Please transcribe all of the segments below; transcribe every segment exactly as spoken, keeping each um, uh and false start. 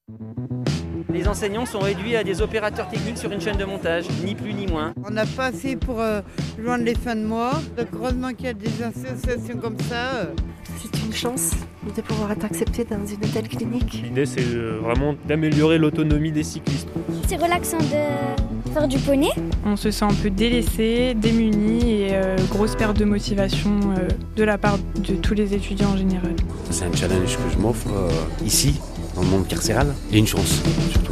Les enseignants sont réduits à des opérateurs techniques sur une chaîne de montage, ni plus ni moins. On n'a pas assez pour euh, joindre les fins de mois. Donc heureusement qu'il y a des associations comme ça. Euh. C'est une chance de pouvoir être accepté dans une telle clinique. L'idée, c'est vraiment d'améliorer l'autonomie des cyclistes. C'est relaxant de faire du poney. On se sent un peu délaissé, démuni et euh, grosse perte de motivation euh, de la part de tous les étudiants en général. C'est un challenge que je m'offre euh, ici, dans le monde carcéral, et une chance surtout.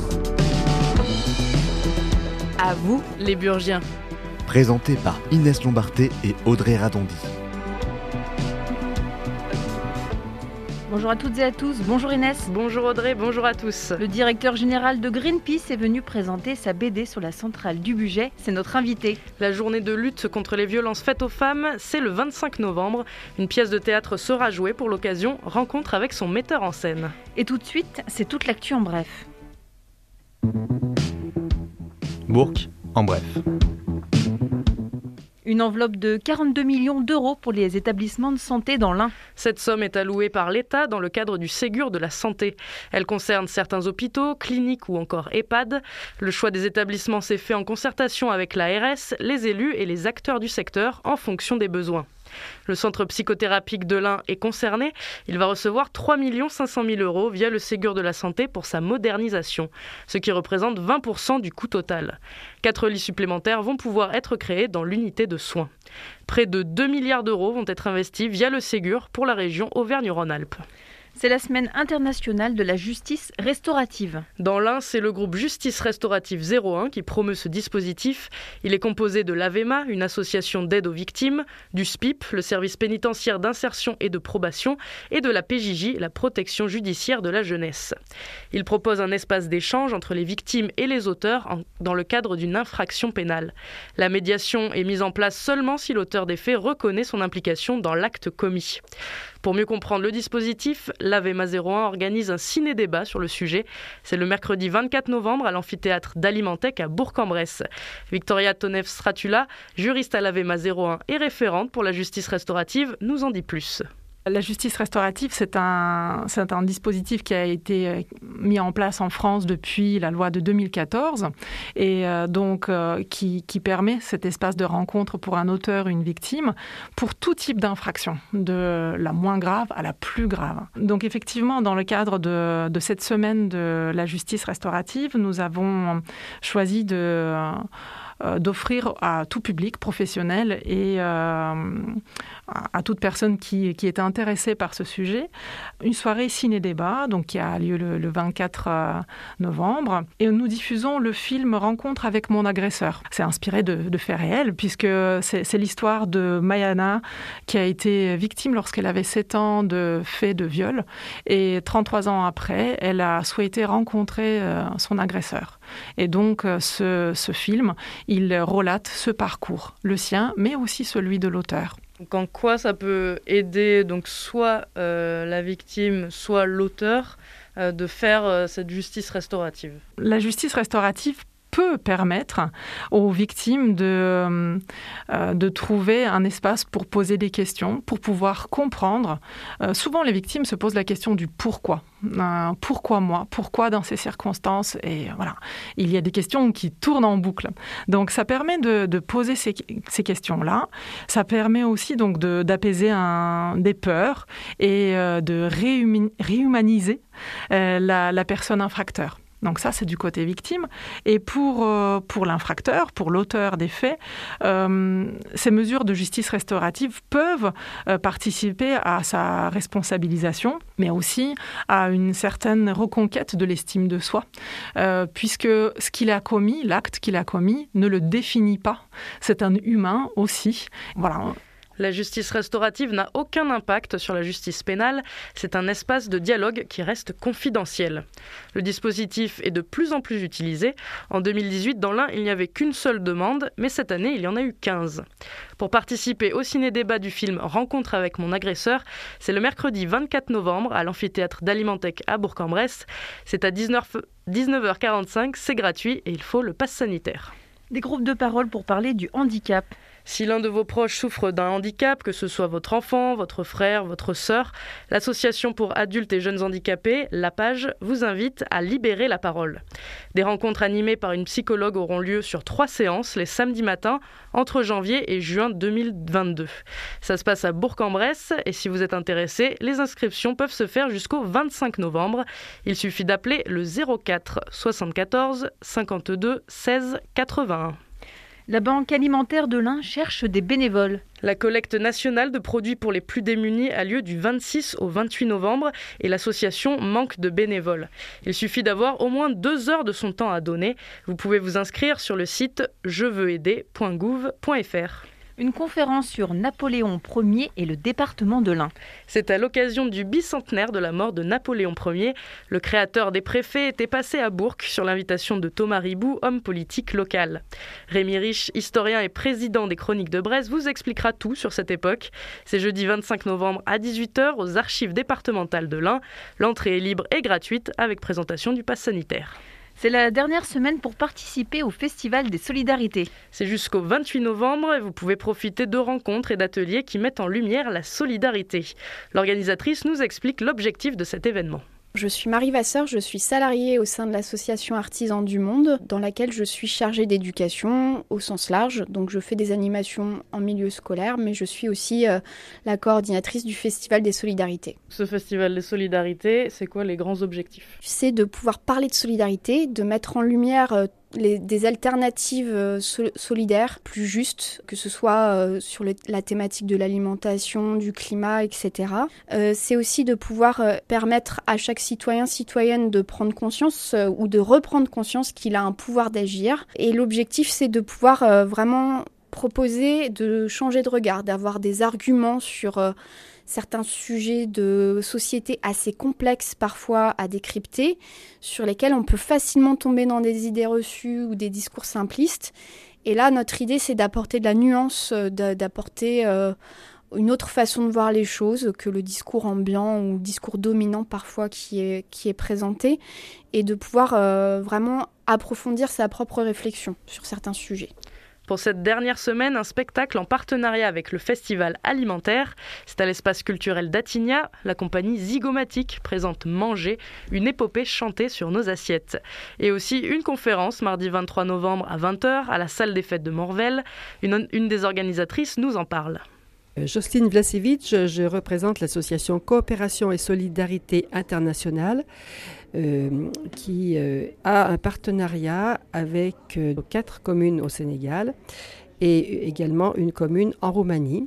À vous, les Burgiens. Présenté par Inès Lombarté et Audrey Radondi. Bonjour à toutes et à tous, bonjour Inès. Bonjour Audrey, bonjour à tous. Le directeur général de Greenpeace est venu présenter sa B D sur la centrale du Bugey, c'est notre invité. La journée de lutte contre les violences faites aux femmes, c'est le vingt-cinq novembre. Une pièce de théâtre sera jouée pour l'occasion, rencontre avec son metteur en scène. Et tout de suite, c'est toute l'actu en bref. Bourg, en bref. Une enveloppe de quarante-deux millions d'euros pour les établissements de santé dans l'Ain. Cette somme est allouée par l'État dans le cadre du Ségur de la santé. Elle concerne certains hôpitaux, cliniques ou encore EHPAD. Le choix des établissements s'est fait en concertation avec l'A R S, les élus et les acteurs du secteur en fonction des besoins. Le centre psychothérapique de l'Ain est concerné. Il va recevoir trois millions cinq cent mille euros via le Ségur de la santé pour sa modernisation, ce qui représente vingt pour cent du coût total. Quatre lits supplémentaires vont pouvoir être créés dans l'unité de soins. Près de deux milliards d'euros vont être investis via le Ségur pour la région Auvergne-Rhône-Alpes. C'est la semaine internationale de la justice restaurative. Dans l'Ain, c'est le groupe Justice Restaurative zéro un qui promeut ce dispositif. Il est composé de l'AVEMA, une association d'aide aux victimes, du S P I P, le service pénitentiaire d'insertion et de probation, et de la P J J, la protection judiciaire de la jeunesse. Il propose un espace d'échange entre les victimes et les auteurs en, dans le cadre d'une infraction pénale. La médiation est mise en place seulement si l'auteur des faits reconnaît son implication dans l'acte commis. Pour mieux comprendre le dispositif, l'AVEMA zéro un organise un ciné-débat sur le sujet. C'est le mercredi vingt-quatre novembre à l'amphithéâtre d'Alimentec à Bourg-en-Bresse. Victoria Tonev-Stratula, juriste à l'AVEMA zéro un et référente pour la justice restaurative, nous en dit plus. La justice restaurative, c'est un, c'est un dispositif qui a été mis en place en France depuis la loi de deux mille quatorze et euh, donc euh, qui, qui permet cet espace de rencontre pour un auteur, une victime, pour tout type d'infraction, de la moins grave à la plus grave. Donc effectivement, dans le cadre de, de cette semaine de la justice restaurative, nous avons choisi de... Euh, d'offrir à tout public professionnel et euh, à toute personne qui, qui est intéressée par ce sujet, une soirée ciné-débat donc, qui a lieu le, le vingt-quatre novembre. Et nous diffusons le film Rencontre avec mon agresseur. C'est inspiré de, de faits réels puisque c'est, c'est l'histoire de Mayana qui a été victime lorsqu'elle avait sept ans de faits de viol. Et trente-trois ans après, elle a souhaité rencontrer euh, son agresseur. Et donc, ce, ce film, il relate ce parcours, le sien, mais aussi celui de l'auteur. Donc en quoi ça peut aider donc soit euh, la victime, soit l'auteur euh, de faire euh, cette justice restaurative ? La justice restaurative peut permettre aux victimes de, euh, de trouver un espace pour poser des questions, pour pouvoir comprendre. Euh, souvent, les victimes se posent la question du pourquoi. Euh, pourquoi moi ? Pourquoi dans ces circonstances ? Et voilà, il y a des questions qui tournent en boucle. Donc, ça permet de, de poser ces, ces questions-là. Ça permet aussi donc de, d'apaiser un, des peurs et euh, de réhumi- réhumaniser euh, la, la personne infracteur. Donc ça, c'est du côté victime. Et pour, euh, pour l'infracteur, pour l'auteur des faits, euh, ces mesures de justice restaurative peuvent euh, participer à sa responsabilisation, mais aussi à une certaine reconquête de l'estime de soi, euh, puisque ce qu'il a commis, l'acte qu'il a commis, ne le définit pas. C'est un humain aussi. Voilà. La justice restaurative n'a aucun impact sur la justice pénale. C'est un espace de dialogue qui reste confidentiel. Le dispositif est de plus en plus utilisé. En deux mille dix-huit, dans l'Ain, il n'y avait qu'une seule demande, mais cette année, il y en a eu quinze. Pour participer au ciné-débat du film Rencontre avec mon agresseur, c'est le mercredi vingt-quatre novembre à l'amphithéâtre d'Alimentec à Bourg-en-Bresse. C'est à dix-neuf heures quarante-cinq, c'est gratuit et il faut le pass sanitaire. Des groupes de parole pour parler du handicap. Si l'un de vos proches souffre d'un handicap, que ce soit votre enfant, votre frère, votre sœur, l'association pour adultes et jeunes handicapés, l'A P A J, vous invite à libérer la parole. Des rencontres animées par une psychologue auront lieu sur trois séances les samedis matins entre janvier et juin deux mille vingt-deux. Ça se passe à Bourg-en-Bresse et si vous êtes intéressé, les inscriptions peuvent se faire jusqu'au vingt-cinq novembre. Il suffit d'appeler le zéro quatre soixante-quatorze cinquante-deux seize quatre-vingt-un. La Banque alimentaire de l'Ain cherche des bénévoles. La collecte nationale de produits pour les plus démunis a lieu du vingt-six au vingt-huit novembre et l'association manque de bénévoles. Il suffit d'avoir au moins deux heures de son temps à donner. Vous pouvez vous inscrire sur le site je veux aider point gouv point f r. Une conférence sur Napoléon Ier et le département de l'Ain. C'est à l'occasion du bicentenaire de la mort de Napoléon Ier. Le créateur des préfets était passé à Bourg sur l'invitation de Thomas Ribou, homme politique local. Rémi Rich, historien et président des Chroniques de Bresse, vous expliquera tout sur cette époque. C'est jeudi vingt-cinq novembre à dix-huit heures aux archives départementales de l'Ain. L'entrée est libre et gratuite avec présentation du pass sanitaire. C'est la dernière semaine pour participer au Festival des Solidarités. C'est jusqu'au vingt-huit novembre et vous pouvez profiter de rencontres et d'ateliers qui mettent en lumière la solidarité. L'organisatrice nous explique l'objectif de cet événement. Je suis Marie Vasseur, je suis salariée au sein de l'association Artisans du Monde, dans laquelle je suis chargée d'éducation au sens large. Donc je fais des animations en milieu scolaire, mais je suis aussi euh, la coordinatrice du Festival des Solidarités. Ce Festival des Solidarités, c'est quoi les grands objectifs ? C'est de pouvoir parler de solidarité, de mettre en lumière euh, Les, des alternatives euh, so- solidaires plus justes, que ce soit euh, sur le, la thématique de l'alimentation, du climat, et cetera. Euh, c'est aussi de pouvoir euh, permettre à chaque citoyen, citoyenne de prendre conscience euh, ou de reprendre conscience qu'il a un pouvoir d'agir. Et l'objectif, c'est de pouvoir euh, vraiment proposer de changer de regard, d'avoir des arguments sur euh, certains sujets de société assez complexes parfois à décrypter, sur lesquels on peut facilement tomber dans des idées reçues ou des discours simplistes. Et là, notre idée, c'est d'apporter de la nuance, d'apporter euh, une autre façon de voir les choses que le discours ambiant ou le discours dominant parfois qui est, qui est présenté, et de pouvoir euh, vraiment approfondir sa propre réflexion sur certains sujets. Pour cette dernière semaine, un spectacle en partenariat avec le Festival alimentaire. C'est à l'espace culturel d'Attigna. La compagnie Zygomatique présente Manger, une épopée chantée sur nos assiettes. Et aussi une conférence mardi vingt-trois novembre à vingt heures à la salle des fêtes de Morvel. Une, une des organisatrices nous en parle. Jocelyne Vlasevich, je représente l'association Coopération et Solidarité Internationale euh, qui euh, a un partenariat avec euh, quatre communes au Sénégal et également une commune en Roumanie.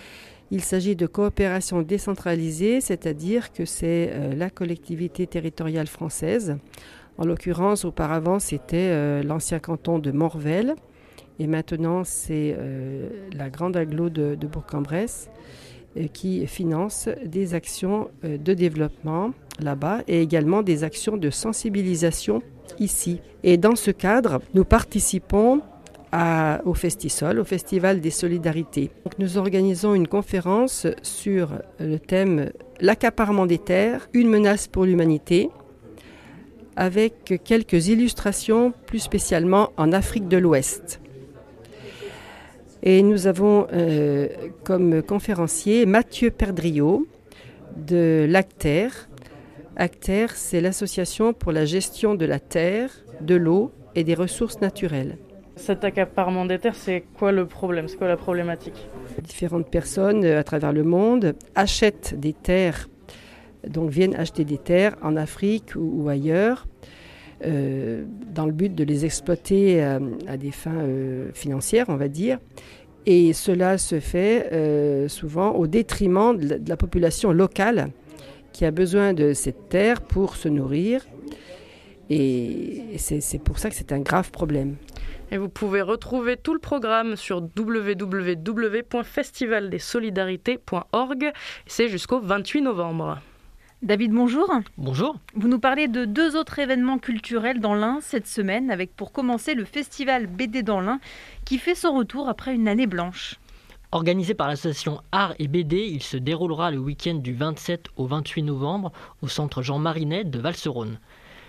Il s'agit de coopération décentralisée, c'est-à-dire que c'est euh, la collectivité territoriale française. En l'occurrence, auparavant, c'était euh, l'ancien canton de Morvel. Et maintenant, c'est euh, la grande agglo de, de Bourg-en-Bresse euh, qui finance des actions euh, de développement là-bas et également des actions de sensibilisation ici. Et dans ce cadre, nous participons à, au Festisol, au Festival des Solidarités. Donc, nous organisons une conférence sur le thème « L'accaparement des terres, une menace pour l'humanité » avec quelques illustrations plus spécialement en Afrique de l'Ouest. Et nous avons euh, comme conférencier Mathieu Perdriau de l'Acter. Acter, c'est l'association pour la gestion de la terre, de l'eau et des ressources naturelles. Cet accaparement des terres, c'est quoi le problème ? C'est quoi la problématique ? Différentes personnes à travers le monde achètent des terres, donc viennent acheter des terres en Afrique ou, ou ailleurs, Euh, dans le but de les exploiter euh, à des fins euh, financières, on va dire. Et cela se fait euh, souvent au détriment de la, de la population locale qui a besoin de cette terre pour se nourrir. Et c'est, c'est pour ça que c'est un grave problème. Et vous pouvez retrouver tout le programme sur w w w point festival des solidarités point org. C'est jusqu'au vingt-huit novembre. David, bonjour. Bonjour. Vous nous parlez de deux autres événements culturels dans l'Ain cette semaine, avec pour commencer le festival B D dans l'Ain, qui fait son retour après une année blanche. Organisé par l'association Art et B D, il se déroulera le week-end du vingt-sept au vingt-huit novembre au centre Jean Marinet de Val-Serone.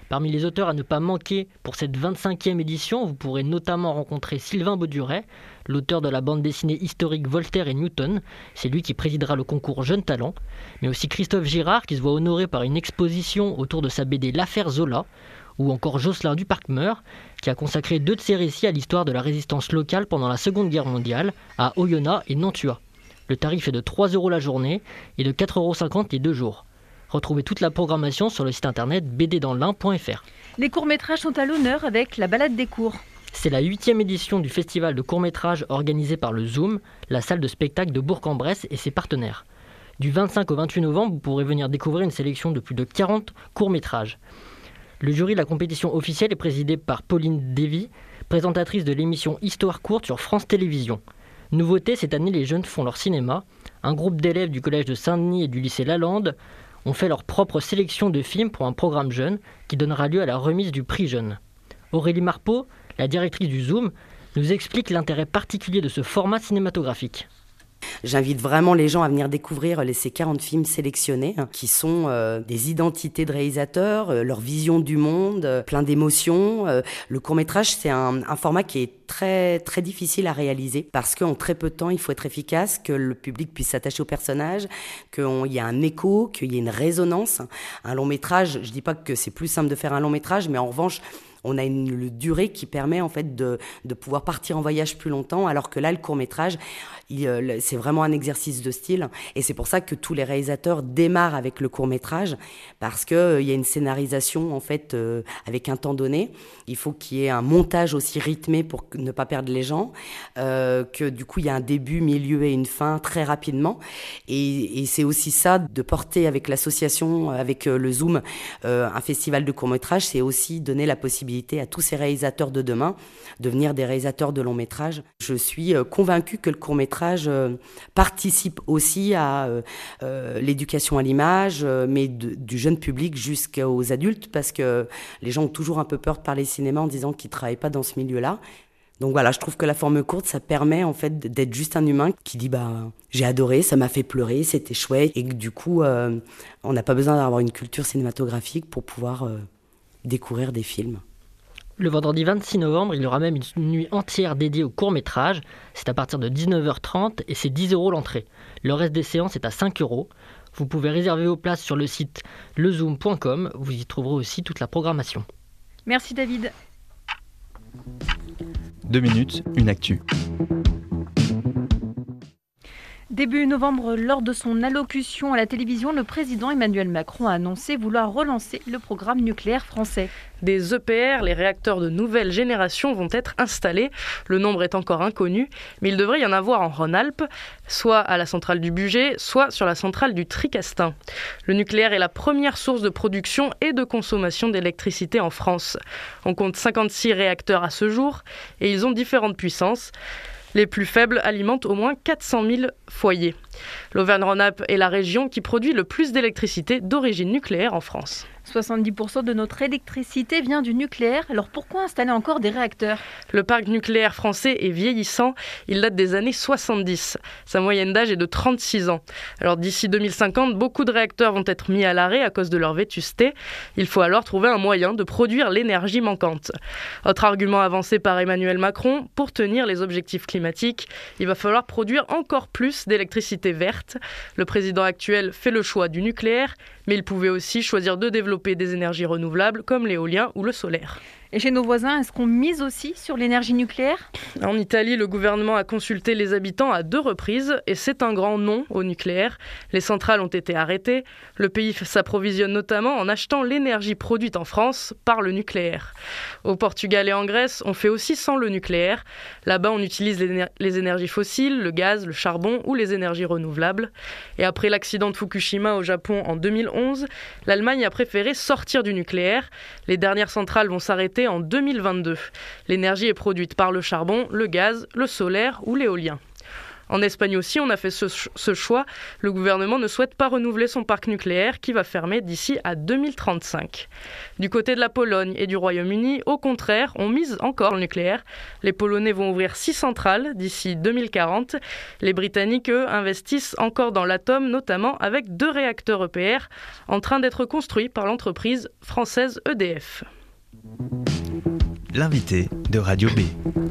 Parmi les auteurs à ne pas manquer pour cette vingt-cinquième édition, vous pourrez notamment rencontrer Sylvain Bauduret, l'auteur de la bande dessinée historique Voltaire et Newton. C'est lui qui présidera le concours Jeunes Talents. Mais aussi Christophe Girard qui se voit honoré par une exposition autour de sa B D L'Affaire Zola. Ou encore Jocelyn Duparc-Meur, qui a consacré deux de ses récits à l'histoire de la résistance locale pendant la Seconde Guerre mondiale, à Oyonnax et Nantua. Le tarif est de trois euros la journée et de quatre euros cinquante les deux jours. Retrouvez toute la programmation sur le site internet b d dans l'ain point f r. Les courts-métrages sont à l'honneur avec la balade des cours. C'est la huitième édition du festival de courts-métrages organisé par le Zoom, la salle de spectacle de Bourg-en-Bresse et ses partenaires. Du vingt-cinq au vingt-huit novembre, vous pourrez venir découvrir une sélection de plus de quarante courts-métrages. Le jury de la compétition officielle est présidé par Pauline Davy, présentatrice de l'émission Histoire courte sur France Télévisions. Nouveauté, cette année, les jeunes font leur cinéma. Un groupe d'élèves du collège de Saint-Denis et du lycée Lalande ont fait leur propre sélection de films pour un programme jeune qui donnera lieu à la remise du prix jeune. Aurélie Marpeau, la directrice du Zoom, nous explique l'intérêt particulier de ce format cinématographique. J'invite vraiment les gens à venir découvrir les, ces quarante films sélectionnés, hein, qui sont euh, des identités de réalisateurs, euh, leur vision du monde, euh, plein d'émotions. Euh, le court-métrage, c'est un, un format qui est très, très difficile à réaliser parce qu'en très peu de temps, il faut être efficace, que le public puisse s'attacher au personnage, qu'il y ait un écho, qu'il y ait une résonance. Un long-métrage, je dis pas que c'est plus simple de faire un long-métrage, mais en revanche, on a une, une durée qui permet en fait de, de pouvoir partir en voyage plus longtemps, alors que là, le court-métrage, il, euh, c'est vraiment un exercice de style. Et c'est pour ça que tous les réalisateurs démarrent avec le court-métrage, parce qu'il euh, y a une scénarisation en fait euh, avec un temps donné. Il faut qu'il y ait un montage aussi rythmé pour ne pas perdre les gens, euh, que du coup, il y a un début, milieu et une fin très rapidement. Et, et c'est aussi ça, de porter avec l'association, avec euh, le Zoom, euh, un festival de court-métrage, c'est aussi donner la possibilité à tous ces réalisateurs de demain de devenir des réalisateurs de long métrage. Je suis convaincue que le court métrage participe aussi à euh, l'éducation à l'image, mais de, du jeune public jusqu'aux adultes, parce que les gens ont toujours un peu peur de parler cinéma en disant qu'ils ne travaillent pas dans ce milieu-là. Donc voilà, je trouve que la forme courte, ça permet en fait d'être juste un humain qui dit bah j'ai adoré, ça m'a fait pleurer, c'était chouette, et que du coup euh, on n'a pas besoin d'avoir une culture cinématographique pour pouvoir euh, découvrir des films. Le vendredi vingt-six novembre, il y aura même une nuit entière dédiée au court-métrage. C'est à partir de dix-neuf heures trente et c'est dix euros l'entrée. Le reste des séances est à cinq euros. Vous pouvez réserver vos places sur le site lezoom point com. Vous y trouverez aussi toute la programmation. Merci David. Deux minutes, une actu. Début novembre, lors de son allocution à la télévision, le président Emmanuel Macron a annoncé vouloir relancer le programme nucléaire français. Des E P R, les réacteurs de nouvelle génération, vont être installés. Le nombre est encore inconnu, mais il devrait y en avoir en Rhône-Alpes, soit à la centrale du Bugey, soit sur la centrale du Tricastin. Le nucléaire est la première source de production et de consommation d'électricité en France. On compte cinquante-six réacteurs à ce jour et ils ont différentes puissances. Les plus faibles alimentent au moins quatre cent mille foyers. L'Auvergne-Rhône-Alpes est la région qui produit le plus d'électricité d'origine nucléaire en France. soixante-dix pour cent de notre électricité vient du nucléaire. Alors pourquoi installer encore des réacteurs ? Le parc nucléaire français est vieillissant. Il date des années soixante-dix. Sa moyenne d'âge est de trente-six ans. Alors d'ici deux mille cinquante, beaucoup de réacteurs vont être mis à l'arrêt à cause de leur vétusté. Il faut alors trouver un moyen de produire l'énergie manquante. Autre argument avancé par Emmanuel Macron, pour tenir les objectifs climatiques, il va falloir produire encore plus d'électricité verte. Le président actuel fait le choix du nucléaire, mais il pouvait aussi choisir de développer des énergies renouvelables comme l'éolien ou le solaire. Et chez nos voisins, est-ce qu'on mise aussi sur l'énergie nucléaire ? En Italie, le gouvernement a consulté les habitants à deux reprises et c'est un grand non au nucléaire. Les centrales ont été arrêtées. Le pays s'approvisionne notamment en achetant l'énergie produite en France par le nucléaire. Au Portugal et en Grèce, on fait aussi sans le nucléaire. Là-bas, on utilise les énergies fossiles, le gaz, le charbon ou les énergies renouvelables. Et après l'accident de Fukushima au Japon en deux mille onze, l'Allemagne a préféré sortir du nucléaire. Les dernières centrales vont s'arrêter en deux mille vingt-deux. L'énergie est produite par le charbon, le gaz, le solaire ou l'éolien. En Espagne aussi, on a fait ce, ce choix. Le gouvernement ne souhaite pas renouveler son parc nucléaire qui va fermer d'ici à deux mille trente-cinq. Du côté de la Pologne et du Royaume-Uni, au contraire, on mise encore le nucléaire. Les Polonais vont ouvrir six centrales d'ici deux mille quarante. Les Britanniques, eux, investissent encore dans l'atome, notamment avec deux réacteurs E P R en train d'être construits par l'entreprise française E D F. L'invité de Radio B.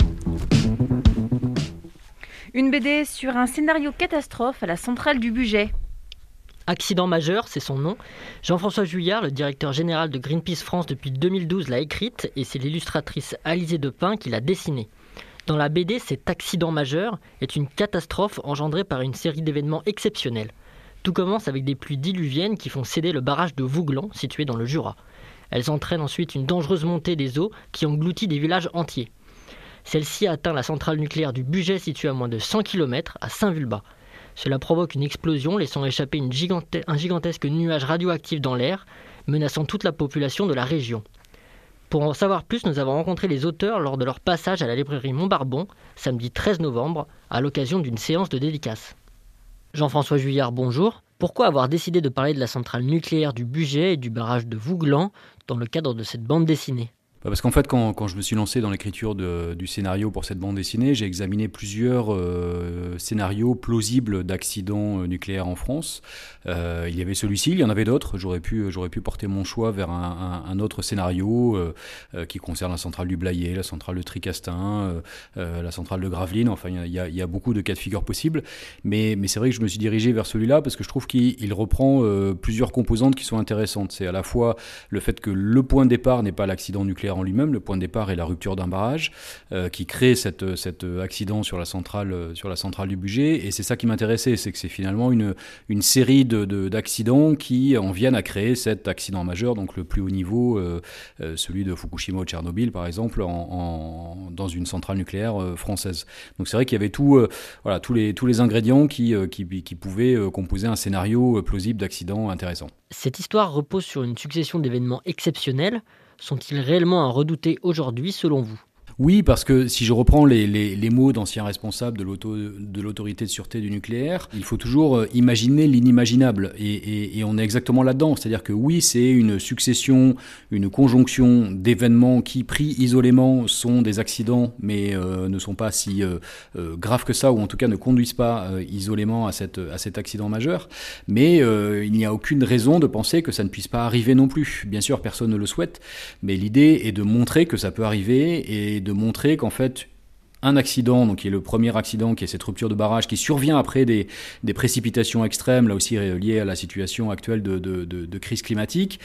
Une B D sur un scénario catastrophe à la centrale du Bugey. Accident majeur, c'est son nom. Jean-François Juillard, le directeur général de Greenpeace France depuis deux mille douze, l'a écrite et c'est l'illustratrice Alizée Depin qui l'a dessinée. Dans la B D, cet accident majeur est une catastrophe engendrée par une série d'événements exceptionnels. Tout commence avec des pluies diluviennes qui font céder le barrage de Vouglan, situé dans le Jura. Elles entraînent ensuite une dangereuse montée des eaux qui engloutit des villages entiers. Celle-ci atteint la centrale nucléaire du Bugey située à moins de cent kilomètres, à Saint-Vulbas. Cela provoque une explosion, laissant échapper une gigante- un gigantesque nuage radioactif dans l'air, menaçant toute la population de la région. Pour en savoir plus, nous avons rencontré les auteurs lors de leur passage à la librairie Montbarbon, samedi treize novembre, à l'occasion d'une séance de dédicace. Jean-François Juillard, bonjour. Pourquoi avoir décidé de parler de la centrale nucléaire du Bugey et du barrage de Vouglan dans le cadre de cette bande dessinée ? Parce qu'en fait, quand, quand je me suis lancé dans l'écriture de, du scénario pour cette bande dessinée, j'ai examiné plusieurs euh, scénarios plausibles d'accidents euh, nucléaires en France. Euh, il y avait celui-ci, il y en avait d'autres. J'aurais pu, j'aurais pu porter mon choix vers un, un, un autre scénario euh, euh, qui concerne la centrale du Blayais, la centrale de Tricastin, euh, euh, la centrale de Gravelines. Enfin, il y a, il y a beaucoup de cas de figure possibles. Mais, mais c'est vrai que je me suis dirigé vers celui-là parce que je trouve qu'il il reprend euh, plusieurs composantes qui sont intéressantes. C'est à la fois le fait que le point de départ n'est pas l'accident nucléaire en lui-même. Le point de départ est la rupture d'un barrage euh, qui crée cette, cet accident sur la centrale, sur la centrale du Bugey. Et c'est ça qui m'intéressait, c'est que c'est finalement une, une série de, de, d'accidents qui en viennent à créer cet accident majeur, donc le plus haut niveau, euh, euh, celui de Fukushima ou Tchernobyl par exemple, en, en, dans une centrale nucléaire euh, française. Donc c'est vrai qu'il y avait tout, euh, voilà, tous, les, tous les ingrédients qui, euh, qui, qui pouvaient euh, composer un scénario plausible d'accident intéressant. Cette histoire repose sur une succession d'événements exceptionnels. Sont-ils réellement à redouter aujourd'hui, selon vous ? Oui, parce que si je reprends les, les, les mots d'anciens responsables de, l'auto, de l'autorité de sûreté du nucléaire, il faut toujours imaginer l'inimaginable. Et, et, et on est exactement là-dedans. C'est-à-dire que oui, c'est une succession, une conjonction d'événements qui, pris isolément, sont des accidents, mais euh, ne sont pas si euh, euh, graves que ça, ou en tout cas ne conduisent pas euh, isolément à, cette, à cet accident majeur. Mais euh, il n'y a aucune raison de penser que ça ne puisse pas arriver non plus. Bien sûr, personne ne le souhaite, mais l'idée est de montrer que ça peut arriver et de montrer qu'en fait, un accident, donc qui est le premier accident, qui est cette rupture de barrage, qui survient après des, des précipitations extrêmes, là aussi liées à la situation actuelle de, de, de, de crise climatique,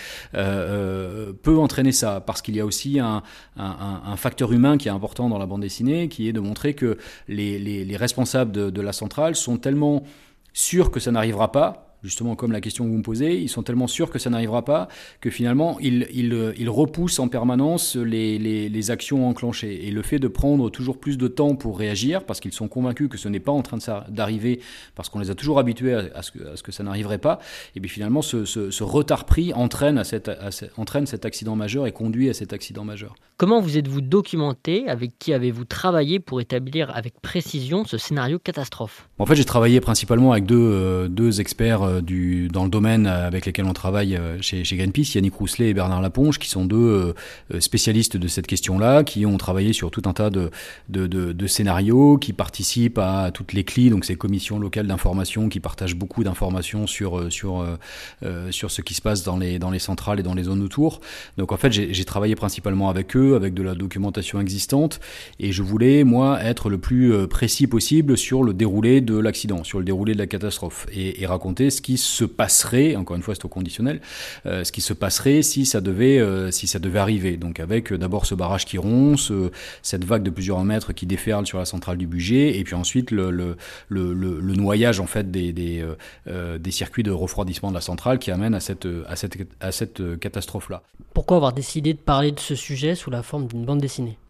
euh, peut entraîner ça, parce qu'il y a aussi un, un, un facteur humain qui est important dans la bande dessinée, qui est de montrer que les, les, les responsables de, de la centrale sont tellement sûrs que ça n'arrivera pas, justement comme la question que vous me posez, ils sont tellement sûrs que ça n'arrivera pas que finalement ils, ils, ils repoussent en permanence les, les, les actions enclenchées. Et le fait de prendre toujours plus de temps pour réagir, parce qu'ils sont convaincus que ce n'est pas en train de ça, d'arriver, parce qu'on les a toujours habitués à, à, ce, que, à ce que ça n'arriverait pas, et bien finalement ce, ce, ce retard pris entraîne, à cette, à, entraîne cet accident majeur et conduit à cet accident majeur. Comment vous êtes-vous documenté ? Avec qui avez-vous travaillé pour établir avec précision ce scénario catastrophe ? En fait, j'ai travaillé principalement avec deux, euh, deux experts euh, du, dans le domaine avec lesquels on travaille euh, chez, chez Greenpeace, Yannick Rousselet et Bernard Laponge, qui sont deux euh, spécialistes de cette question-là, qui ont travaillé sur tout un tas de, de, de, de scénarios, qui participent à toutes les C L I, donc ces commissions locales d'information, qui partagent beaucoup d'informations sur, sur, euh, sur ce qui se passe dans les, dans les centrales et dans les zones autour. Donc en fait, j'ai, j'ai travaillé principalement avec eux, avec de la documentation existante, et je voulais, moi, être le plus précis possible sur le déroulé de l'accident, sur le déroulé de la catastrophe, et, et raconter ce qui se passerait, encore une fois c'est au conditionnel, euh, ce qui se passerait si ça devait, euh, si ça devait arriver. Donc avec euh, d'abord ce barrage qui ronce, euh, cette vague de plusieurs mètres qui déferle sur la centrale du Bugey, et puis ensuite le, le, le, le, le noyage en fait des, des, euh, des circuits de refroidissement de la centrale qui amène à cette, à cette, à cette catastrophe-là. Pourquoi avoir décidé de parler de ce sujet sous la forme d'une bande dessinée ?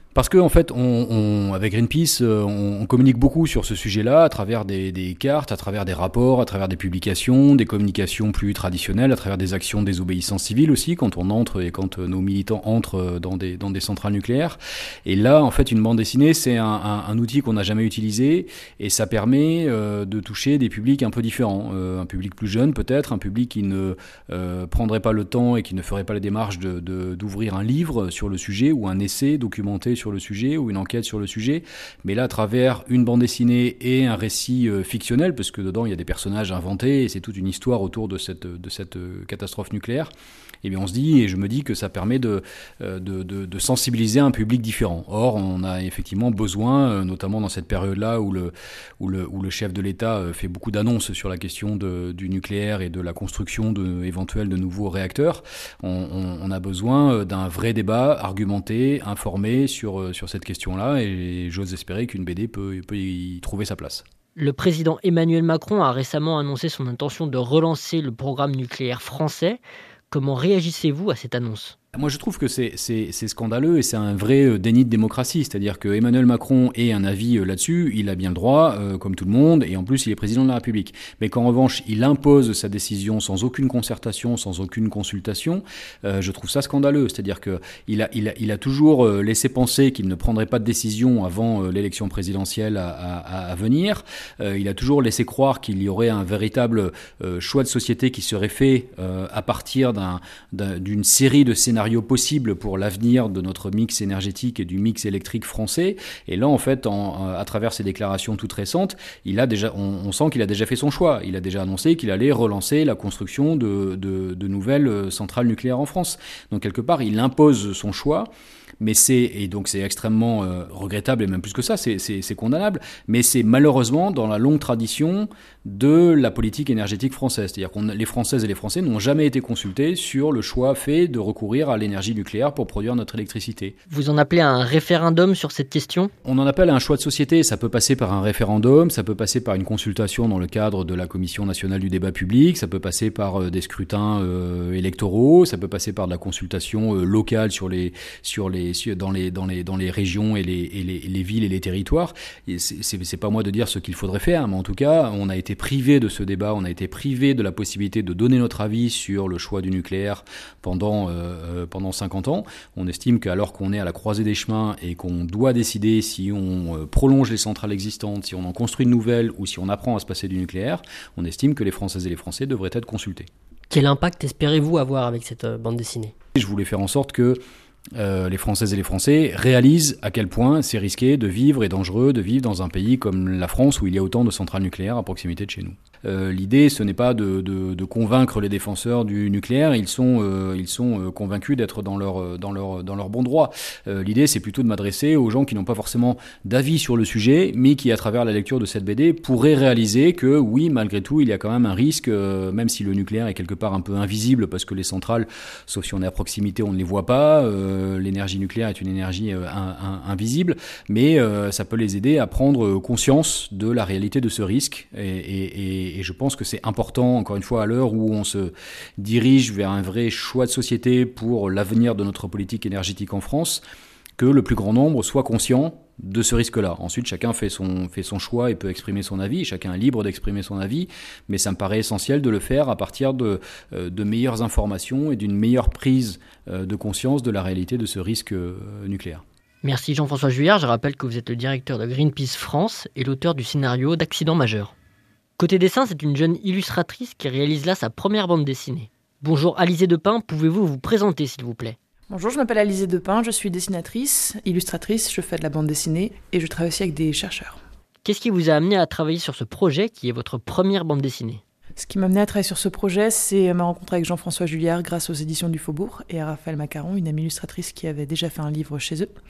Parce que en fait, on, on, avec Greenpeace, on, on communique beaucoup sur ce sujet-là à travers des, des cartes, à travers des rapports, à travers des publications, des communications plus traditionnelles, à travers des actions de désobéissance civile aussi, quand on entre et quand nos militants entrent dans des, dans des centrales nucléaires. Et là, en fait, une bande dessinée, c'est un, un, un outil qu'on n'a jamais utilisé et ça permet euh, de toucher des publics un peu différents. Euh, un public plus jeune peut-être, un public qui ne euh, prendrait pas le temps et qui ne ferait pas les démarches de, de, d'ouvrir un livre sur le sujet ou un essai documenté sur le sujet ou une enquête sur le sujet, mais là à travers une bande dessinée et un récit euh, fictionnel, parce que dedans il y a des personnages inventés et c'est toute une histoire autour de cette, de cette euh, catastrophe nucléaire, et bien on se dit, et je me dis que ça permet de, euh, de, de, de sensibiliser un public différent. Or on a effectivement besoin, euh, notamment dans cette période-là où le, où le, où le chef de l'État euh, fait beaucoup d'annonces sur la question de, du nucléaire et de la construction de, éventuelle de nouveaux réacteurs, on, on, on a besoin d'un vrai débat argumenté, informé sur sur cette question-là, et j'ose espérer qu'une B D peut, peut y trouver sa place. Le président Emmanuel Macron a récemment annoncé son intention de relancer le programme nucléaire français. Comment réagissez-vous à cette annonce ? Moi, je trouve que c'est, c'est, c'est scandaleux et c'est un vrai déni de démocratie. C'est-à-dire que Emmanuel Macron ait un avis là-dessus, il a bien le droit, euh, comme tout le monde, et en plus, il est président de la République. Mais qu'en revanche, il impose sa décision sans aucune concertation, sans aucune consultation, euh, je trouve ça scandaleux. C'est-à-dire que il a, il a, il a toujours laissé penser qu'il ne prendrait pas de décision avant euh, l'élection présidentielle à, à, à venir. Euh, il a toujours laissé croire qu'il y aurait un véritable euh, choix de société qui serait fait euh, à partir d'un, d'un, d'une série de scénarios possible pour l'avenir de notre mix énergétique et du mix électrique français. Et là, en fait, en, à travers ces déclarations toutes récentes, il a déjà, on, on sent qu'il a déjà fait son choix. Il a déjà annoncé qu'il allait relancer la construction de, de, de nouvelles centrales nucléaires en France. Donc, quelque part, il impose son choix. Mais c'est, et donc c'est extrêmement euh, regrettable, et même plus que ça, c'est, c'est, c'est condamnable, mais c'est malheureusement dans la longue tradition de la politique énergétique française. C'est-à-dire que les Françaises et les Français n'ont jamais été consultés sur le choix fait de recourir à l'énergie nucléaire pour produire notre électricité. Vous en appelez à un référendum sur cette question ? On en appelle à un choix de société. Ça peut passer par un référendum, ça peut passer par une consultation dans le cadre de la Commission nationale du débat public, ça peut passer par euh, des scrutins euh, électoraux, ça peut passer par de la consultation euh, locale sur les, sur les Dans les, dans, les, dans les régions et les, et les, et les villes et les territoires. Et c'est, c'est, c'est pas moi de dire ce qu'il faudrait faire, mais en tout cas, on a été privé de ce débat, on a été privé de la possibilité de donner notre avis sur le choix du nucléaire pendant, euh, pendant cinquante ans. On estime qu'alors qu'on est à la croisée des chemins et qu'on doit décider si on prolonge les centrales existantes, si on en construit de nouvelles ou si on apprend à se passer du nucléaire, on estime que les Françaises et les Français devraient être consultés. Quel impact espérez-vous avoir avec cette bande dessinée ? Je voulais faire en sorte que Euh, les Françaises et les Français réalisent à quel point c'est risqué de vivre et dangereux de vivre dans un pays comme la France où il y a autant de centrales nucléaires à proximité de chez nous. Euh, l'idée, ce n'est pas de, de, de convaincre les défenseurs du nucléaire, ils sont, euh, ils sont euh, convaincus d'être dans leur, dans leur, dans leur bon droit. Euh, l'idée, c'est plutôt de m'adresser aux gens qui n'ont pas forcément d'avis sur le sujet, mais qui, à travers la lecture de cette B D, pourraient réaliser que, oui, malgré tout, il y a quand même un risque, euh, même si le nucléaire est quelque part un peu invisible, parce que les centrales, sauf si on est à proximité, on ne les voit pas, euh, l'énergie nucléaire est une énergie euh, un, un, invisible, mais euh, ça peut les aider à prendre conscience de la réalité de ce risque, et, et, et Et je pense que c'est important, encore une fois, à l'heure où on se dirige vers un vrai choix de société pour l'avenir de notre politique énergétique en France, que le plus grand nombre soit conscient de ce risque-là. Ensuite, chacun fait son, fait son choix et peut exprimer son avis. Chacun est libre d'exprimer son avis, mais ça me paraît essentiel de le faire à partir de, de meilleures informations et d'une meilleure prise de conscience de la réalité de ce risque nucléaire. Merci Jean-François Juillard. Je rappelle que vous êtes le directeur de Greenpeace France et l'auteur du scénario d'Accident majeur. Côté dessin, c'est une jeune illustratrice qui réalise là sa première bande dessinée. Bonjour Alizée Depin, pouvez-vous vous présenter s'il vous plaît ? Bonjour, je m'appelle Alizée Depin, je suis dessinatrice, illustratrice, je fais de la bande dessinée et je travaille aussi avec des chercheurs. Qu'est-ce qui vous a amené à travailler sur ce projet qui est votre première bande dessinée ? Ce qui m'a amené à travailler sur ce projet, c'est ma rencontre avec Jean-François Juillard grâce aux éditions du Faubourg et à Raphaël Macaron, une amie illustratrice qui avait déjà fait un livre chez eux.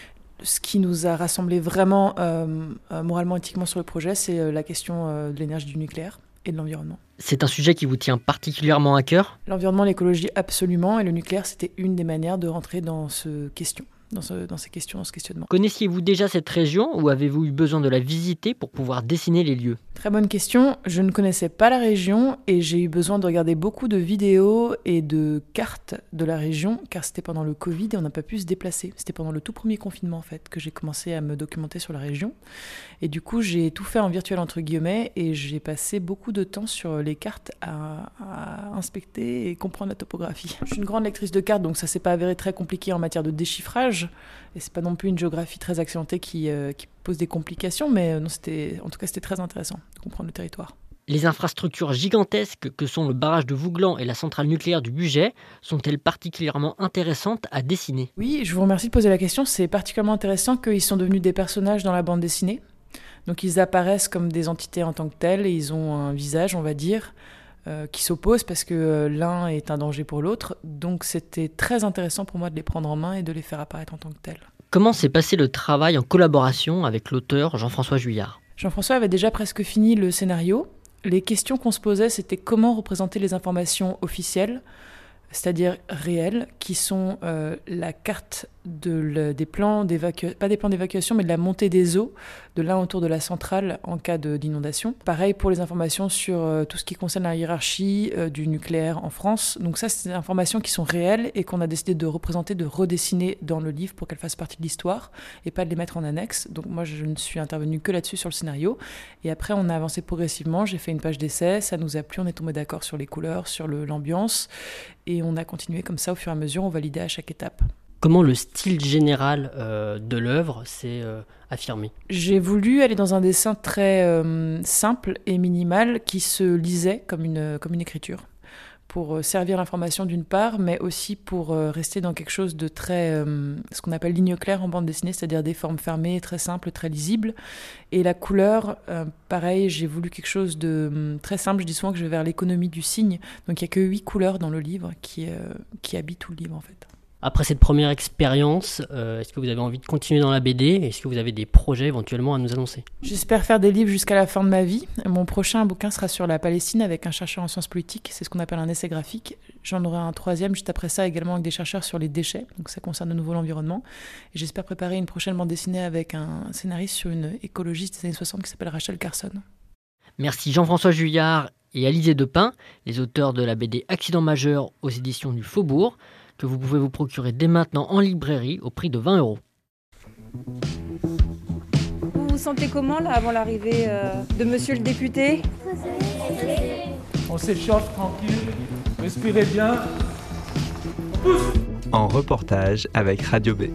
Ce qui nous a rassemblés vraiment euh, euh, moralement et éthiquement sur le projet, c'est euh, la question euh, de l'énergie du nucléaire et de l'environnement. C'est un sujet qui vous tient particulièrement à cœur ? L'environnement, l'écologie, absolument. Et le nucléaire, c'était une des manières de rentrer dans cette question. dans, ce, dans ces questions, dans ce questionnement. Connaissiez-vous déjà cette région ou avez-vous eu besoin de la visiter pour pouvoir dessiner les lieux ? Très bonne question. Je ne connaissais pas la région et j'ai eu besoin de regarder beaucoup de vidéos et de cartes de la région, car c'était pendant le Covid et on n'a pas pu se déplacer. C'était pendant le tout premier confinement, en fait, que j'ai commencé à me documenter sur la région. Et du coup, j'ai tout fait en virtuel, entre guillemets, et j'ai passé beaucoup de temps sur les cartes à, à inspecter et comprendre la topographie. Je suis une grande lectrice de cartes, donc ça s'est pas avéré très compliqué en matière de déchiffrage. Et c'est pas non plus une géographie très accidentée qui, euh, qui pose des complications, mais non, c'était, en tout cas, c'était très intéressant de comprendre le territoire. Les infrastructures gigantesques que sont le barrage de Vouglan et la centrale nucléaire du Bugey sont-elles particulièrement intéressantes à dessiner ? Oui, je vous remercie de poser la question. C'est particulièrement intéressant qu'ils sont devenus des personnages dans la bande dessinée. Donc ils apparaissent comme des entités en tant que telles et ils ont un visage, on va dire, euh, qui s'oppose parce que euh, l'un est un danger pour l'autre. Donc c'était très intéressant pour moi de les prendre en main et de les faire apparaître en tant que tels. Comment s'est passé le travail en collaboration avec l'auteur Jean-François Juillard ? Jean-François avait déjà presque fini le scénario. Les questions qu'on se posait, c'était comment représenter les informations officielles, c'est-à-dire réelles, qui sont euh, la carte de le, des plans d'évacuation, pas des plans d'évacuation, mais de la montée des eaux de l'un autour de la centrale en cas de, d'inondation. Pareil pour les informations sur euh, tout ce qui concerne la hiérarchie euh, du nucléaire en France. Donc ça, c'est des informations qui sont réelles et qu'on a décidé de représenter, de redessiner dans le livre pour qu'elles fassent partie de l'histoire et pas de les mettre en annexe. Donc moi, je ne suis intervenue que là-dessus sur le scénario. Et après, on a avancé progressivement. J'ai fait une page d'essai, ça nous a plu, on est tombé d'accord sur les couleurs, sur le, l'ambiance. Et on a continué comme ça au fur et à mesure, on validait à chaque étape. Comment le style général euh, de l'œuvre s'est euh, affirmé ? J'ai voulu aller dans un dessin très euh, simple et minimal qui se lisait comme une, comme une écriture, pour servir l'information d'une part, mais aussi pour euh, rester dans quelque chose de très, euh, ce qu'on appelle ligne claire en bande dessinée, c'est-à-dire des formes fermées, très simples, très lisibles. Et la couleur, euh, pareil, j'ai voulu quelque chose de euh, très simple. Je dis souvent que je vais vers l'économie du signe. Donc il n'y a que huit couleurs dans le livre qui, euh, qui habitent tout le livre en fait. Après cette première expérience, euh, est-ce que vous avez envie de continuer dans la B D ? Est-ce que vous avez des projets éventuellement à nous annoncer ? J'espère faire des livres jusqu'à la fin de ma vie. Mon prochain bouquin sera sur la Palestine avec un chercheur en sciences politiques. C'est ce qu'on appelle un essai graphique. J'en aurai un troisième juste après ça également avec des chercheurs sur les déchets. Donc ça concerne de nouveau l'environnement. Et j'espère préparer une prochaine bande dessinée avec un scénariste sur une écologiste des années soixante qui s'appelle Rachel Carson. Merci Jean-François Juillard et Alizé Depin, les auteurs de la B D Accident majeur aux éditions du Faubourg, que vous pouvez vous procurer dès maintenant en librairie au prix de vingt euros. Vous vous sentez comment là avant l'arrivée euh, de monsieur le député ? On s'échauffe tranquille, respirez bien. Pousse. En reportage avec Radio B.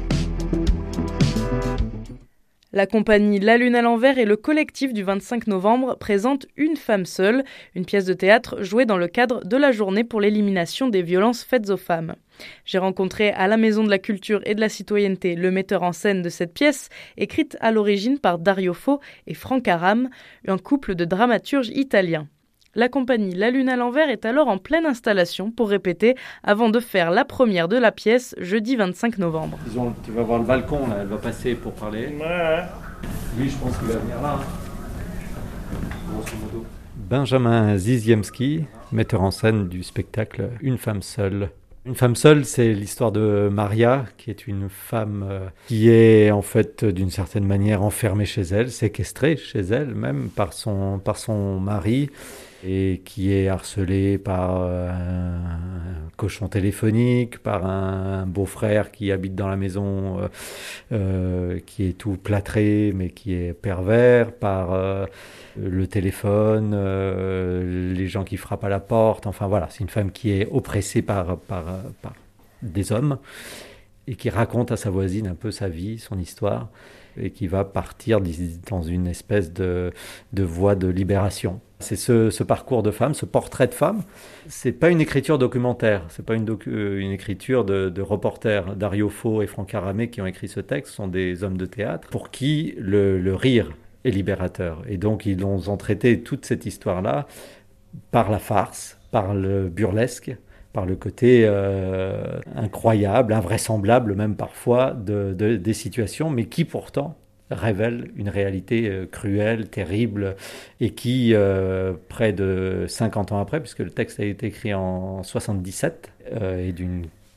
La compagnie La Lune à l'envers et le collectif du vingt-cinq novembre présentent Une femme seule, une pièce de théâtre jouée dans le cadre de la journée pour l'élimination des violences faites aux femmes. J'ai rencontré à la Maison de la Culture et de la Citoyenneté le metteur en scène de cette pièce, écrite à l'origine par Dario Fo et Franck Aram, un couple de dramaturges italiens. La compagnie La Lune à l'envers est alors en pleine installation pour répéter avant de faire la première de la pièce jeudi vingt-cinq novembre. Disons, tu vas voir le balcon, là, elle va passer pour parler. Ouais. Lui, je pense qu'il va venir là. Grosso modo. Benjamin Ziziemski, metteur en scène du spectacle Une femme seule. Une femme seule, c'est l'histoire de Maria, qui est une femme euh, qui est en fait d'une certaine manière enfermée chez elle, séquestrée chez elle même par son, par son mari, et qui est harcelée par euh, un cochon téléphonique, par un, un beau-frère qui habite dans la maison, euh, euh, qui est tout plâtré mais qui est pervers, par euh, le téléphone, euh, les gens qui frappent à la porte, enfin voilà, c'est une femme qui est oppressée par, par, par des hommes et qui raconte à sa voisine un peu sa vie, son histoire, et qui va partir dans une espèce de, de voie de libération. C'est ce, ce parcours de femme, ce portrait de femme. C'est pas une écriture documentaire, c'est pas une, docu, une écriture de, de reporters. Dario Fo et Franck Aram qui ont écrit ce texte sont des hommes de théâtre pour qui le, le rire est libérateur. Et donc ils ont traité toute cette histoire-là par la farce, par le burlesque, par le côté euh, incroyable, invraisemblable même parfois de, de, des situations, mais qui pourtant révèle une réalité euh, cruelle, terrible, et qui, euh, près de cinquante ans après, puisque le texte a été écrit en soixante-dix-sept, euh, est d'une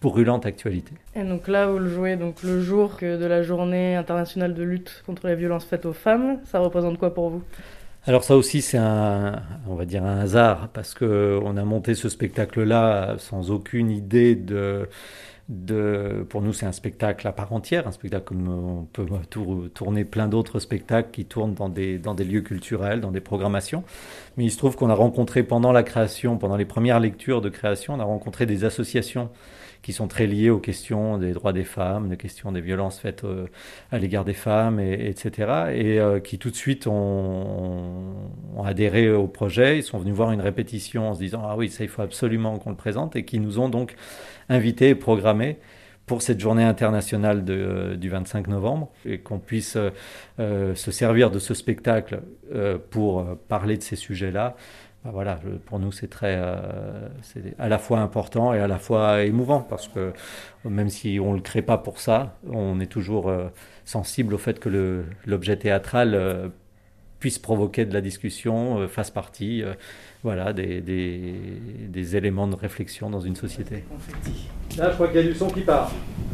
brûlante actualité. Et donc là, vous le jouez donc le jour de la journée internationale de lutte contre les violences faites aux femmes. Ça représente quoi pour vous ? Alors ça aussi, c'est un, on va dire un hasard, parce qu'on a monté ce spectacle-là sans aucune idée de... De, pour nous, c'est un spectacle à part entière, un spectacle comme on peut tourner plein d'autres spectacles qui tournent dans des, dans des lieux culturels, dans des programmations. Mais il se trouve qu'on a rencontré pendant la création, pendant les premières lectures de création, on a rencontré des associations qui sont très liées aux questions des droits des femmes, des questions des violences faites euh, à l'égard des femmes, et, etc. Et euh, qui tout de suite ont, ont adhéré au projet. Ils sont venus voir une répétition en se disant « Ah oui, ça, il faut absolument qu'on le présente » et qui nous ont donc invités et programmés pour cette journée internationale de, euh, du vingt-cinq novembre et qu'on puisse euh, se servir de ce spectacle euh, pour euh, parler de ces sujets-là. Ben voilà, pour nous c'est très, euh, c'est à la fois important et à la fois émouvant parce que même si on le crée pas pour ça, on est toujours euh, sensible au fait que le, l'objet théâtral euh, puisse provoquer de la discussion, euh, fasse partie, euh, voilà, des, des, des éléments de réflexion dans une société. Là, je crois qu'il y a du son qui part.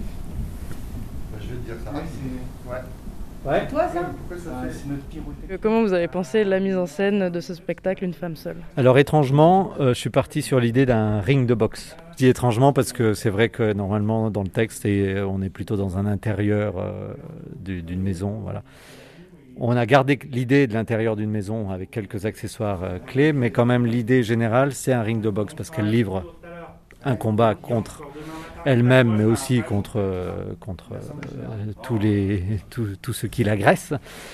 Je vais te dire ça. Ouais. Ouais. C'est toi ça, ah, c'est notre pyrothèque. Comment vous avez pensé la mise en scène de ce spectacle Une femme seule ? Alors étrangement, euh, je suis parti sur l'idée d'un ring de boxe. Je dis étrangement parce que c'est vrai que normalement dans le texte, et on est plutôt dans un intérieur euh, d'une maison, voilà. On a gardé l'idée de l'intérieur d'une maison avec quelques accessoires euh, clés, mais quand même l'idée générale, c'est un ring de boxe parce qu'elle livre un combat contre elle-même, mais aussi contre, euh, contre euh, tous, les, tous, tous ceux qui l'agressent.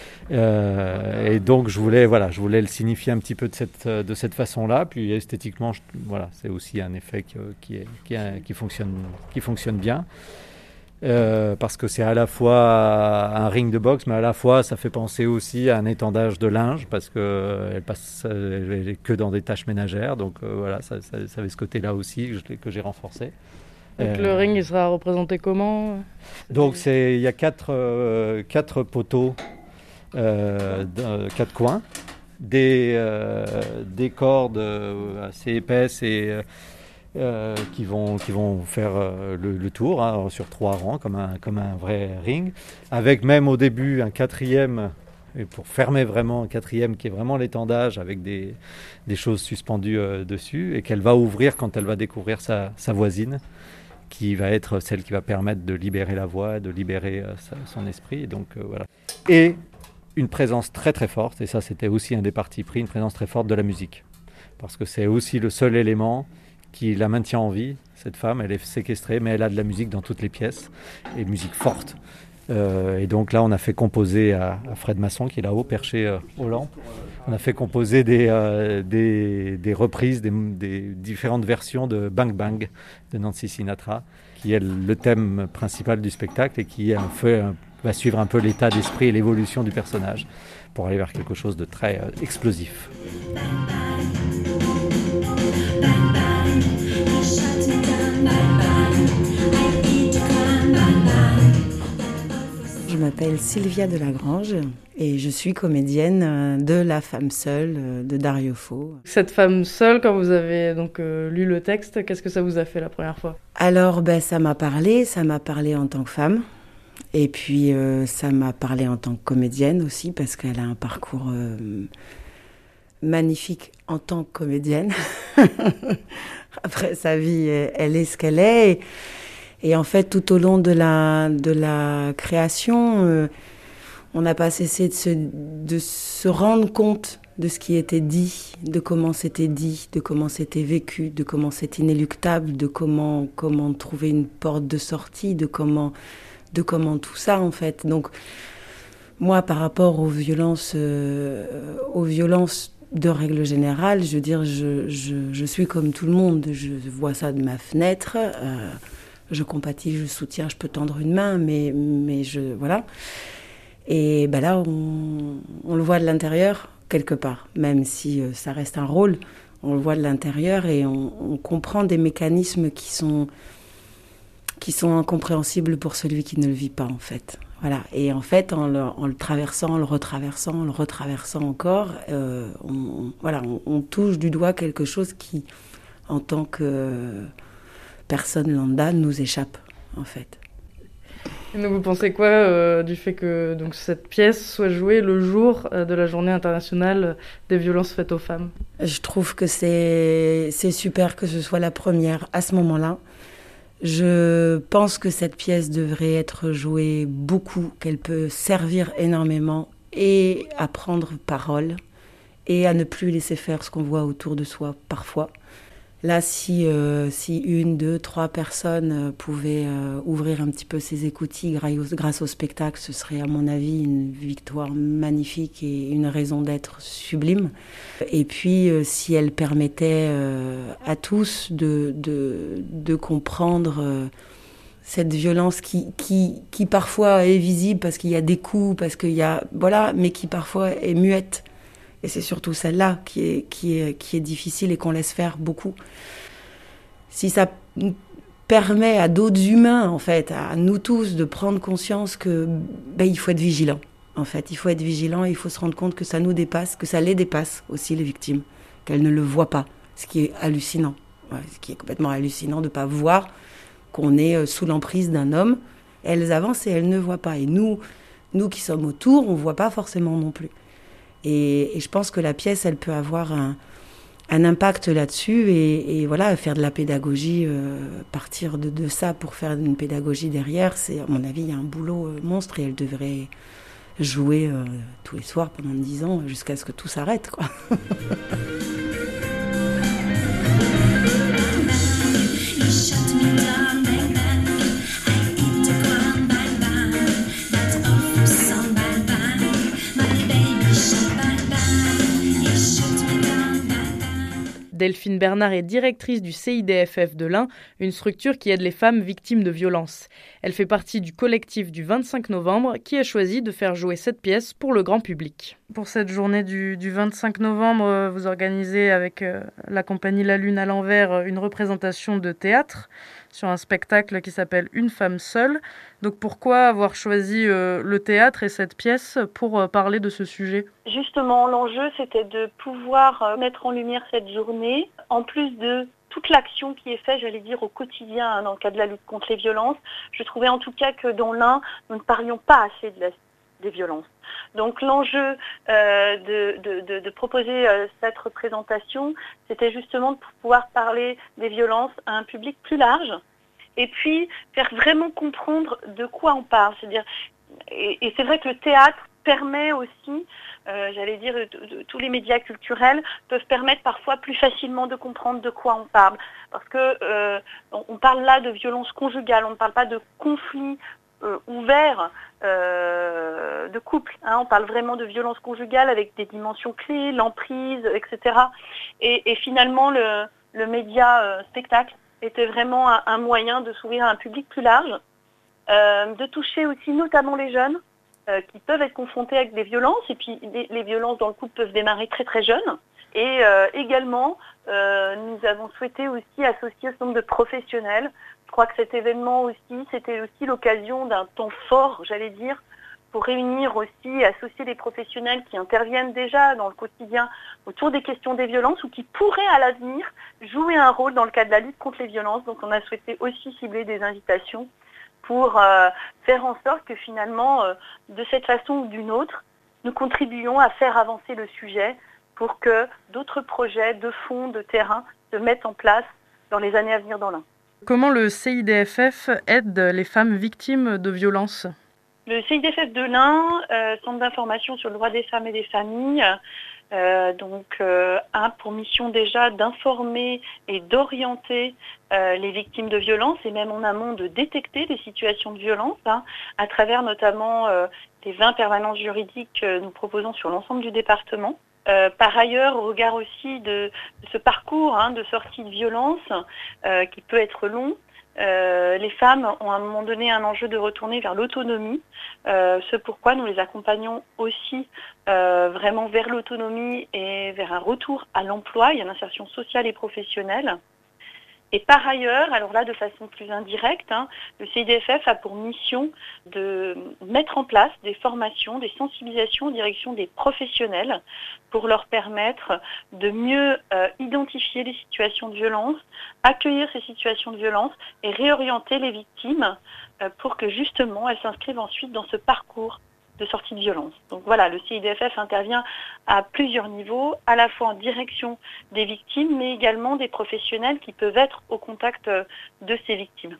Euh, et donc, je voulais, voilà, je voulais le signifier un petit peu de cette, de cette façon-là. Puis esthétiquement, je, voilà, c'est aussi un effet qui, qui, est, qui, est, qui, fonctionne, qui fonctionne bien. Euh, parce que c'est à la fois un ring de boxe, mais à la fois ça fait penser aussi à un étendage de linge, parce qu'elle euh, passe euh, que dans des tâches ménagères, donc euh, voilà, ça, ça, ça avait ce côté-là aussi que, je, que j'ai renforcé. Donc euh, le ring, il sera représenté comment ? Donc il y a quatre, euh, quatre poteaux, euh, quatre coins, des, euh, des cordes assez épaisses et... Euh, Euh, qui, vont, qui vont faire euh, le, le tour hein, sur trois rangs comme un, comme un vrai ring, avec même au début un quatrième, et pour fermer vraiment un quatrième qui est vraiment l'étendage avec des, des choses suspendues euh, dessus et qu'elle va ouvrir quand elle va découvrir sa, sa voisine qui va être celle qui va permettre de libérer la voix, de libérer euh, sa, son esprit. Et, donc, euh, voilà. Et une présence très très forte, et ça c'était aussi un des partis pris, une présence très forte de la musique, parce que c'est aussi le seul élément qui la maintient en vie, cette femme. Elle est séquestrée, mais elle a de la musique dans toutes les pièces, et musique forte. Euh, et donc là, on a fait composer à, à Fred Masson, qui est là-haut, perché euh, aux lampes, on a fait composer des, euh, des, des reprises, des, des différentes versions de Bang Bang de Nancy Sinatra, qui est le thème principal du spectacle et qui un peu, un, va suivre un peu l'état d'esprit et l'évolution du personnage pour aller vers quelque chose de très euh, explosif. Je m'appelle Sylvia Delagrange et je suis comédienne de La femme seule de Dario Fo. Cette femme seule, quand vous avez donc euh, lu le texte, qu'est-ce que ça vous a fait la première fois ? Alors ben, ça m'a parlé, ça m'a parlé en tant que femme. Et puis euh, ça m'a parlé en tant que comédienne aussi, parce qu'elle a un parcours euh, magnifique en tant que comédienne. Après sa vie, elle est ce qu'elle est. Et, et en fait, tout au long de la, de la création, euh, on n'a pas cessé de se, de se rendre compte de ce qui était dit, de comment c'était dit, de comment c'était vécu, de comment c'était inéluctable, de comment, comment trouver une porte de sortie, de comment, de comment tout ça, en fait. Donc, moi, par rapport aux violences, euh, aux violences de règle générale, je veux dire, je, je, je suis comme tout le monde. Je vois ça de ma fenêtre. Euh, je compatis, je soutiens, je peux tendre une main, mais, mais je... Voilà. Et ben là, on, on le voit de l'intérieur, quelque part. Même si euh, ça reste un rôle, on le voit de l'intérieur et on, on comprend des mécanismes qui sont, qui sont incompréhensibles pour celui qui ne le vit pas, en fait. Voilà. Et en fait, en le, en le traversant, en le retraversant, en le retraversant encore, euh, on, on, voilà, on, on touche du doigt quelque chose qui, en tant que personne lambda nous échappe, en fait. Et donc vous pensez quoi euh, du fait que donc, cette pièce soit jouée le jour euh, de la journée internationale des violences faites aux femmes ? Je trouve que c'est, c'est super que ce soit la première à ce moment-là. Je pense que cette pièce devrait être jouée beaucoup, qu'elle peut servir énormément et à prendre parole et à ne plus laisser faire ce qu'on voit autour de soi parfois. Là, si, euh, si une, deux, trois personnes euh, pouvaient euh, ouvrir un petit peu ces écoutilles grâce, grâce au spectacle, ce serait à mon avis une victoire magnifique et une raison d'être sublime. Et puis, euh, si elle permettait euh, à tous de, de, de comprendre euh, cette violence qui, qui, qui parfois est visible parce qu'il y a des coups, parce qu'il y a, voilà, mais qui parfois est muette. Et c'est surtout celle-là qui est, qui est, qui est difficile et qu'on laisse faire beaucoup. Si ça permet à d'autres humains, en fait, à nous tous, de prendre conscience que ben, il faut être vigilant. En fait, il faut être vigilant et il faut se rendre compte que ça nous dépasse, que ça les dépasse aussi, les victimes, qu'elles ne le voient pas, ce qui est hallucinant. Ouais, ce qui est complètement hallucinant de ne pas voir qu'on est sous l'emprise d'un homme. Elles avancent et elles ne voient pas. Et nous, nous qui sommes autour, on ne voit pas forcément non plus. Et, et je pense que la pièce, elle peut avoir un, un impact là-dessus et, et voilà, faire de la pédagogie, euh, partir de, de ça pour faire une pédagogie derrière, c'est, à mon avis, il y a un boulot euh, monstre et elle devrait jouer euh, tous les soirs pendant dix ans jusqu'à ce que tout s'arrête, quoi. Delphine Bernard est directrice du C I D F F de l'Ain, une structure qui aide les femmes victimes de violences. Elle fait partie du collectif du vingt-cinq novembre qui a choisi de faire jouer cette pièce pour le grand public. Pour cette journée du, du vingt-cinq novembre, vous organisez avec euh, la compagnie La Lune à l'envers une représentation de théâtre sur un spectacle qui s'appelle Une femme seule. Donc pourquoi avoir choisi euh, le théâtre et cette pièce pour euh, parler de ce sujet ? Justement, l'enjeu, c'était de pouvoir euh, mettre en lumière cette journée, en plus de toute l'action qui est faite, j'allais dire, au quotidien hein, dans le cadre de la lutte contre les violences. Je trouvais en tout cas que dans l'Ain, nous ne parlions pas assez de la, des violences. Donc l'enjeu euh, de, de, de, de proposer euh, cette représentation, c'était justement de pouvoir parler des violences à un public plus large et puis faire vraiment comprendre de quoi on parle. C'est-à-dire, et, et c'est vrai que le théâtre permet aussi, euh, j'allais dire, de, de, de, tous les médias culturels peuvent permettre parfois plus facilement de comprendre de quoi on parle. Parce que euh, on, on parle là de violence conjugale, on ne parle pas de conflits euh, ouverts euh, de couple. Hein. On parle vraiment de violence conjugale avec des dimensions clés, l'emprise, et cetera. Et, et finalement, le, le média euh, spectacle était vraiment un, un moyen de s'ouvrir à un public plus large, euh, de toucher aussi notamment les jeunes, Euh, qui peuvent être confrontés avec des violences, et puis les, les violences dans le couple peuvent démarrer très très jeunes. Et euh, également, euh, nous avons souhaité aussi associer ce nombre de professionnels. Je crois que cet événement aussi, c'était aussi l'occasion d'un temps fort, j'allais dire, pour réunir aussi, associer les professionnels qui interviennent déjà dans le quotidien autour des questions des violences ou qui pourraient à l'avenir jouer un rôle dans le cadre de la lutte contre les violences. Donc on a souhaité aussi cibler des invitations pour euh, faire en sorte que finalement, euh, de cette façon ou d'une autre, nous contribuons à faire avancer le sujet pour que d'autres projets de fond, de terrain, se mettent en place dans les années à venir dans l'Ain. Comment le C I D F F aide les femmes victimes de violences ? Le C I D F F de l'Ain, euh, Centre d'information sur le droit des femmes et des familles, Euh, donc euh, a pour mission déjà d'informer et d'orienter euh, les victimes de violences et même en amont de détecter des situations de violence hein, à travers notamment euh, les vingt permanences juridiques que nous proposons sur l'ensemble du département. Euh, par ailleurs, au regard aussi de, de ce parcours hein, de sortie de violence euh, qui peut être long, Euh, les femmes ont à un moment donné un enjeu de retourner vers l'autonomie, euh, ce pourquoi nous les accompagnons aussi euh, vraiment vers l'autonomie et vers un retour à l'emploi, il y a une insertion sociale et professionnelle. Et par ailleurs, alors là de façon plus indirecte, hein, le C I D F F a pour mission de mettre en place des formations, des sensibilisations en direction des professionnels pour leur permettre de mieux euh, identifier les situations de violence, accueillir ces situations de violence et réorienter les victimes euh, pour que justement elles s'inscrivent ensuite dans ce parcours de sortie de violence. Donc voilà, le C I D F F intervient à plusieurs niveaux, à la fois en direction des victimes, mais également des professionnels qui peuvent être au contact de ces victimes.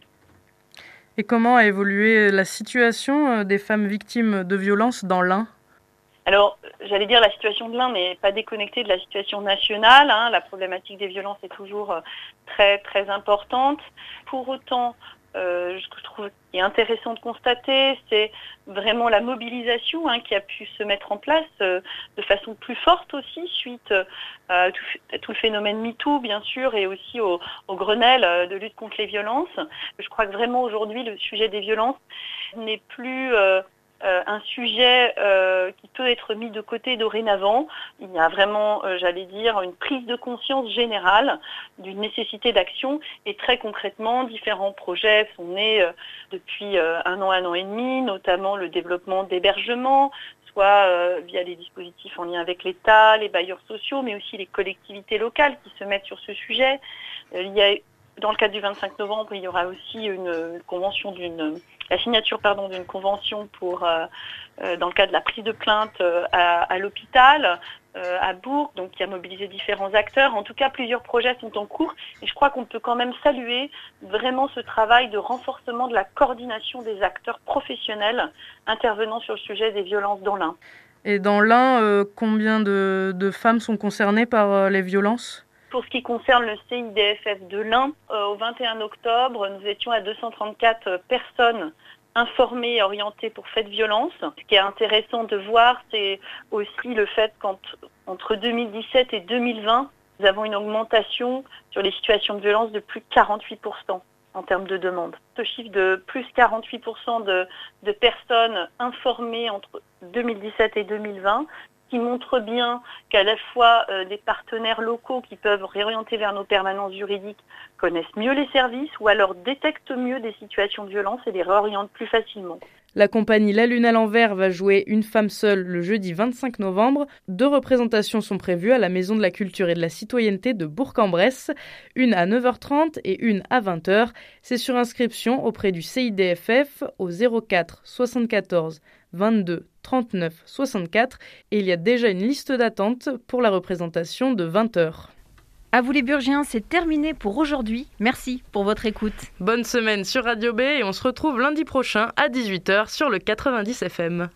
Et comment a évolué la situation des femmes victimes de violences dans l'Ain ? Alors, j'allais dire, la situation de l'Ain n'est pas déconnectée de la situation nationale. Hein. La problématique des violences est toujours très, très importante. Pour autant, Euh, ce que je trouve qui est intéressant de constater, c'est vraiment la mobilisation hein, qui a pu se mettre en place euh, de façon plus forte aussi suite euh, à tout, tout le phénomène MeToo bien sûr et aussi au, au Grenelle euh, de lutte contre les violences. Je crois que vraiment aujourd'hui le sujet des violences n'est plus euh, Euh, un sujet euh, qui peut être mis de côté dorénavant. Il y a vraiment, euh, j'allais dire, une prise de conscience générale d'une nécessité d'action et très concrètement, différents projets sont nés euh, depuis euh, un an, un an et demi, notamment le développement d'hébergements, soit euh, via les dispositifs en lien avec l'État, les bailleurs sociaux, mais aussi les collectivités locales qui se mettent sur ce sujet. Euh, il y a, dans le cadre du vingt-cinq novembre, il y aura aussi une, une convention d'une la signature pardon, d'une convention pour, euh, euh, dans le cadre de la prise de plainte euh, à, à l'hôpital, euh, à Bourg, donc qui a mobilisé différents acteurs. En tout cas, plusieurs projets sont en cours et je crois qu'on peut quand même saluer vraiment ce travail de renforcement de la coordination des acteurs professionnels intervenant sur le sujet des violences dans l'Ain. Et dans l'Ain, euh, combien de, de femmes sont concernées par euh, les violences ? Pour ce qui concerne le C I D F F de l'Ain, euh, au vingt et un octobre, nous étions à deux cent trente-quatre personnes informées et orientées pour faits de violence. Ce qui est intéressant de voir, c'est aussi le fait qu'entre deux mille dix-sept et deux mille vingt, nous avons une augmentation sur les situations de violence de plus de quarante-huit pour cent en termes de demandes. Ce chiffre de plus quarante-huit pour cent de, de personnes informées entre deux mille dix-sept et deux mille vingt, qui montre bien qu'à la fois euh, des partenaires locaux qui peuvent réorienter vers nos permanences juridiques connaissent mieux les services ou alors détectent mieux des situations de violence et les réorientent plus facilement. La compagnie La Lune à l'envers va jouer Une femme seule le jeudi vingt-cinq novembre. Deux représentations sont prévues à la Maison de la Culture et de la Citoyenneté de Bourg-en-Bresse, une à neuf heures trente et une à vingt heures. C'est sur inscription auprès du C I D F F au zéro quatre soixante-quatorze vingt-deux trente-neuf soixante-quatre et il y a déjà une liste d'attente pour la représentation de vingt heures. À vous les Burgiens, c'est terminé pour aujourd'hui. Merci pour votre écoute. Bonne semaine sur Radio B et on se retrouve lundi prochain à dix-huit heures sur le quatre-vingt-dix F M.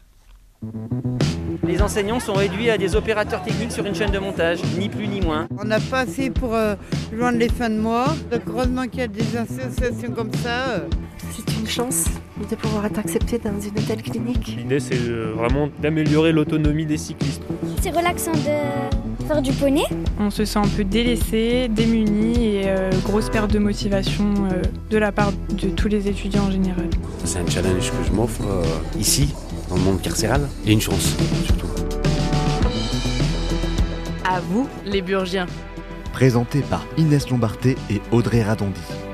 Les enseignants sont réduits à des opérateurs techniques sur une chaîne de montage, ni plus ni moins. On n'a pas assez pour euh, joindre les fins de mois. Donc heureusement qu'il y a des associations comme ça. Euh. C'est une chance de pouvoir être accepté dans une telle clinique. L'idée, c'est vraiment d'améliorer l'autonomie des cyclistes. C'est relaxant de faire du poney. On se sent un peu délaissé, démuni et euh, grosse perte de motivation euh, de la part de tous les étudiants en général. C'est un challenge que je m'offre euh, ici, dans le monde carcéral, et une chance surtout. À vous, les Burgiens. Présenté par Inès Lombarté et Audrey Radondi.